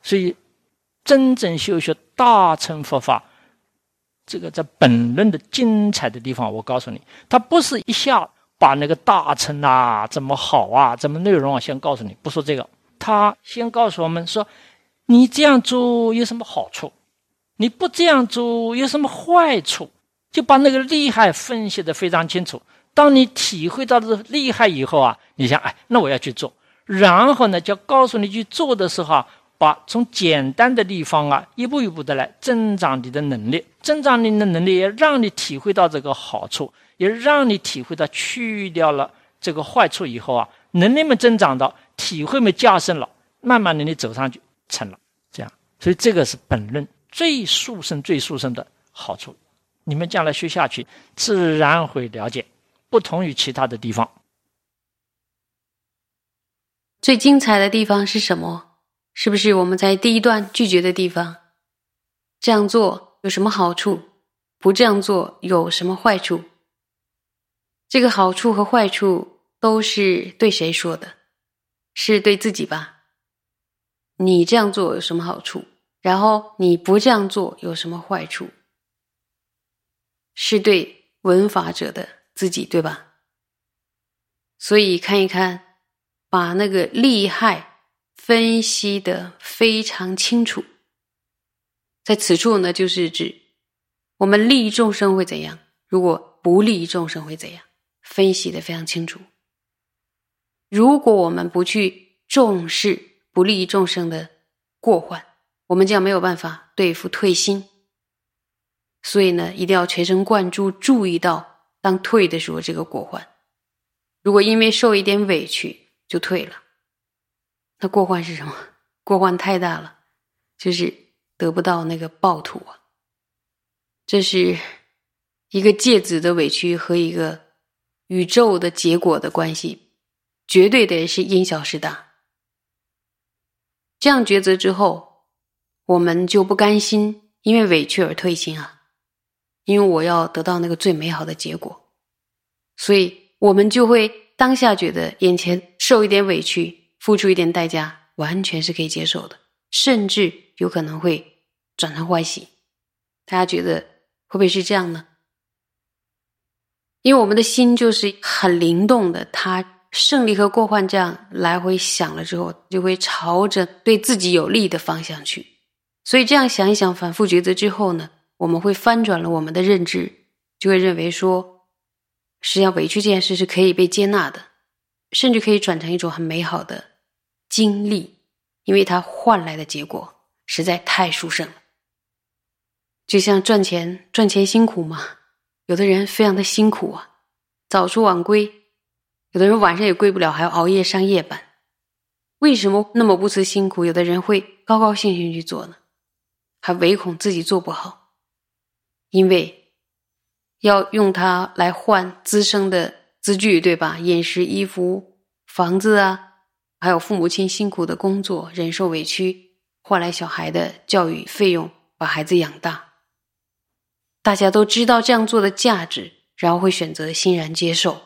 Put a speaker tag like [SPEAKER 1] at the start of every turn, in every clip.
[SPEAKER 1] 所以真正修学大乘佛法，这个在本论的精彩的地方，我告诉你，他不是一下把那个大乘啊怎么好啊怎么内容啊先告诉你，不说这个，他先告诉我们说，你这样做有什么好处，你不这样做有什么坏处，就把那个利害分析得非常清楚。当你体会到这厉害以后啊，你想，那我要去做，然后呢就告诉你去做的时候啊，把从简单的地方啊一步一步的来增长你的能力，增长你的能力也让你体会到这个好处，也让你体会到去掉了这个坏处以后啊，能力们增长到，体会们加深了，慢慢的你走上去成了这样。所以这个是本论最殊胜的好处，你们将来学下去自然会了解，不同于其他的地方。
[SPEAKER 2] 最精彩的地方是什么？是不是我们在第一段拒绝的地方？这样做有什么好处？不这样做有什么坏处？这个好处和坏处都是对谁说的？是对自己吧？你这样做有什么好处？然后你不这样做有什么坏处？是对闻法者的自己，对吧？所以看一看，把那个利害分析得非常清楚。在此处呢，就是指我们利益众生会怎样，如果不利益众生会怎样，分析得非常清楚。如果我们不去重视不利益众生的过患，我们将没有办法对付退心。所以呢，一定要全神贯注，注意到当退的时候这个过患。如果因为受一点委屈就退了，那过患是什么？过患太大了，就是得不到那个报土啊。这是一个芥子的委屈和一个宇宙的结果的关系，绝对的是因小失大。这样抉择之后，我们就不甘心因为委屈而退心啊，因为我要得到那个最美好的结果，所以我们就会当下觉得眼前受一点委屈，付出一点代价，完全是可以接受的，甚至有可能会转成欢喜。大家觉得会不会是这样呢？因为我们的心就是很灵动的，它胜利和过患这样来回想了之后，就会朝着对自己有利的方向去。所以这样想一想，反复抉择之后呢，我们会翻转了我们的认知，就会认为说，实际上委屈这件事是可以被接纳的，甚至可以转成一种很美好的经历，因为它换来的结果实在太殊胜了。就像赚钱辛苦嘛，有的人非常的辛苦啊，早出晚归，有的人晚上也归不了，还要熬夜上夜班。为什么那么不辞辛苦，有的人会高高兴兴去做呢？还唯恐自己做不好，因为要用它来换滋生的资具，对吧？饮食、衣服、房子啊，还有父母亲辛苦的工作，忍受委屈，换来小孩的教育费用，把孩子养大。大家都知道这样做的价值，然后会选择欣然接受。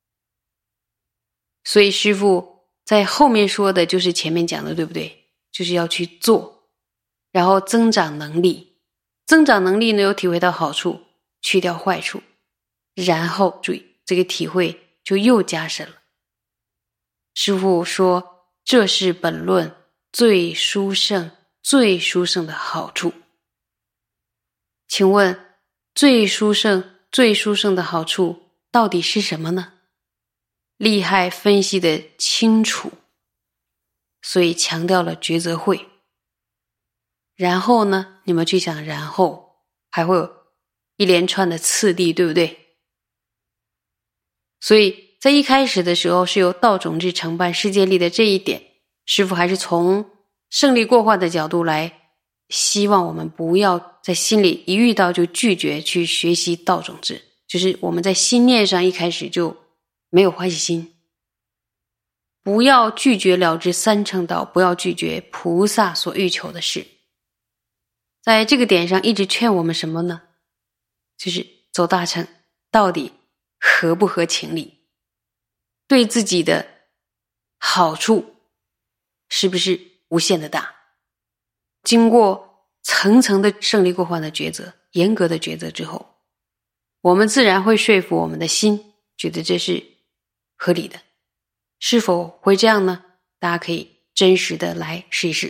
[SPEAKER 2] 所以师父在后面说的就是前面讲的，对不对？就是要去做，然后增长能力。增长能力呢，有体会到好处，去掉坏处，然后注意这个体会就又加深了。师父说，这是本论最殊胜的好处。请问最殊胜的好处到底是什么呢？利害分析的清楚，所以强调了抉择会。然后呢，你们去想，然后还会有一连串的次第，对不对？所以在一开始的时候是由道种智承办世界力的这一点，师父还是从胜利过患的角度来希望我们不要在心里一遇到就拒绝去学习道种智，就是我们在心念上一开始就没有欢喜心。不要拒绝了知三乘道，不要拒绝菩萨所欲求的事。在这个点上一直劝我们什么呢？就是走大乘到底合不合情理，对自己的好处是不是无限的大。 经过层层的胜利过患的抉择，严格的抉择之后，我们自然会说服我们的心，觉得这是合理的。是否会这样呢？大家可以真实的来试一试。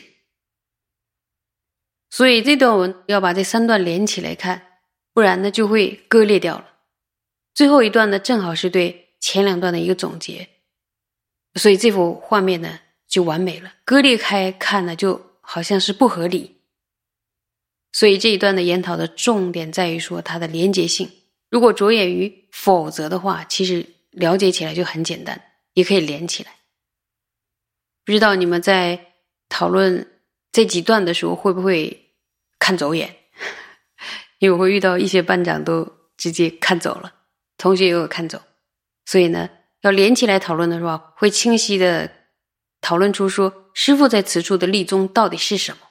[SPEAKER 2] 所以这段文要把这3段连起来看，不然呢就会割裂掉了。最后一段呢正好是对前2段的一个总结，所以这幅画面呢就完美了。割裂开看呢就好像是不合理，所以这一段的研讨的重点在于说它的连结性。如果着眼于否则的话，其实了解起来就很简单，也可以连起来。不知道你们在讨论这几段的时候会不会看走眼？因为我会遇到一些班长都直接看走了，同学也有看走，所以呢要连起来讨论的时候，会清晰的讨论出说师父在此处的立宗到底是什么。